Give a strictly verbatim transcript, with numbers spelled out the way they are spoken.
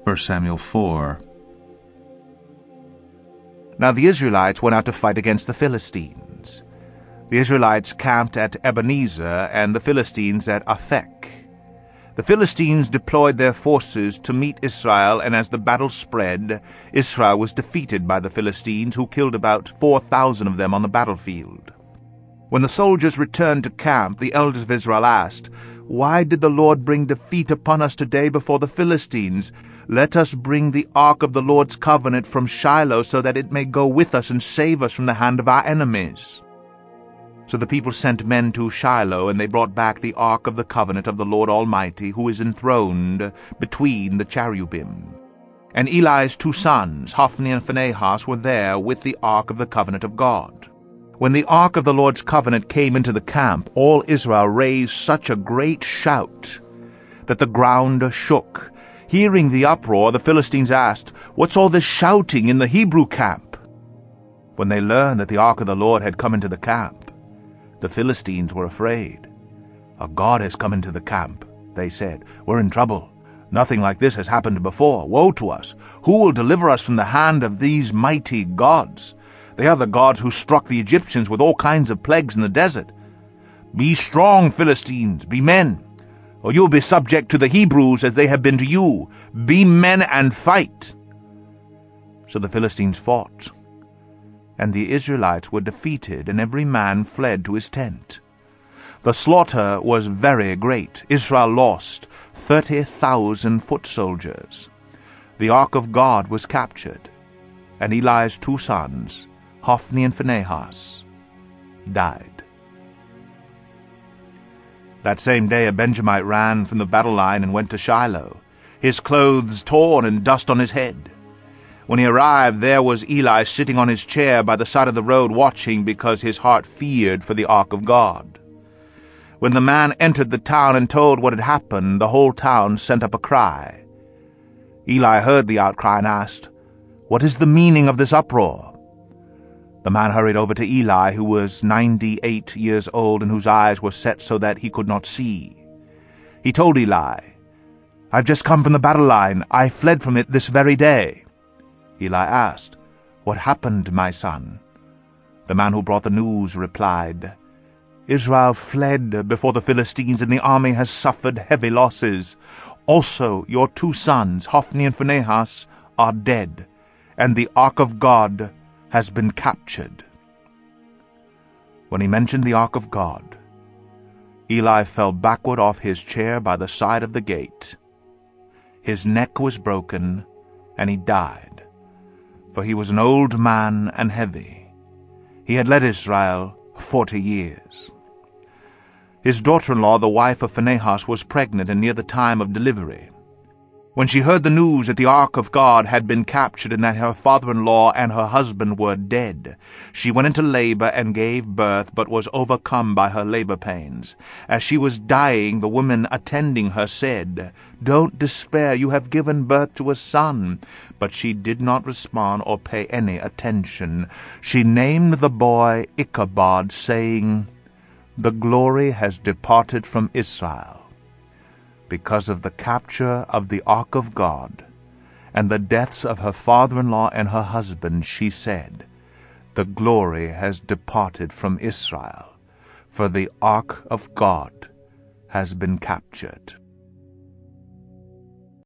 First Samuel four. Now the Israelites went out to fight against the Philistines. The Israelites camped at Ebenezer, and the Philistines at Aphek. The Philistines deployed their forces to meet Israel, and as the battle spread, Israel was defeated by the Philistines, who killed about four thousand of them on the battlefield. When the soldiers returned to camp, the elders of Israel asked, "Why did the Lord bring defeat upon us today before the Philistines? Let us bring the ark of the Lord's covenant from Shiloh, so that it may go with us and save us from the hand of our enemies." So the people sent men to Shiloh, and they brought back the ark of the covenant of the Lord Almighty, who is enthroned between the cherubim. And Eli's two sons, Hophni and Phinehas, were there with the ark of the covenant of God. When the ark of the Lord's covenant came into the camp, all Israel raised such a great shout that the ground shook. Hearing the uproar, the Philistines asked, "What's all this shouting in the Hebrew camp?" When they learned that the ark of the Lord had come into the camp, the Philistines were afraid. "A god has come into the camp," they said. "We're in trouble. Nothing like this has happened before. Woe to us! Who will deliver us from the hand of these mighty gods? They are the gods who struck the Egyptians with all kinds of plagues in the desert. Be strong, Philistines, be men, or you'll be subject to the Hebrews as they have been to you. Be men and fight." So the Philistines fought, and the Israelites were defeated, and every man fled to his tent. The slaughter was very great. Israel lost thirty thousand foot soldiers. The ark of God was captured, and Eli's two sons, Hophni and Phinehas, died. That same day a Benjamite ran from the battle line and went to Shiloh, his clothes torn and dust on his head. When he arrived, there was Eli sitting on his chair by the side of the road, watching, because his heart feared for the ark of God. When the man entered the town and told what had happened, the whole town sent up a cry. Eli heard the outcry and asked, "What is the meaning of this uproar?" The man hurried over to Eli, who was ninety-eight years old and whose eyes were set so that he could not see. He told Eli, "I've just come from the battle line. I fled from it this very day." Eli asked, "What happened, my son?" The man who brought the news replied, "Israel fled before the Philistines, and the army has suffered heavy losses. Also your two sons, Hophni and Phinehas, are dead, and the ark of God has been captured." When he mentioned the ark of God, Eli fell backward off his chair by the side of the gate. His neck was broken, and he died, for he was an old man and heavy. He had led Israel forty years. His daughter-in-law, the wife of Phinehas, was pregnant and near the time of delivery. When she heard the news that the ark of God had been captured and that her father-in-law and her husband were dead, she went into labor and gave birth, but was overcome by her labor pains. As she was dying, the women attending her said, "Don't despair, you have given birth to a son." But she did not respond or pay any attention. She named the boy Ichabod, saying, "The glory has departed from Israel." Because of the capture of the ark of God and the deaths of her father-in-law and her husband, she said, "The glory has departed from Israel, for the ark of God has been captured."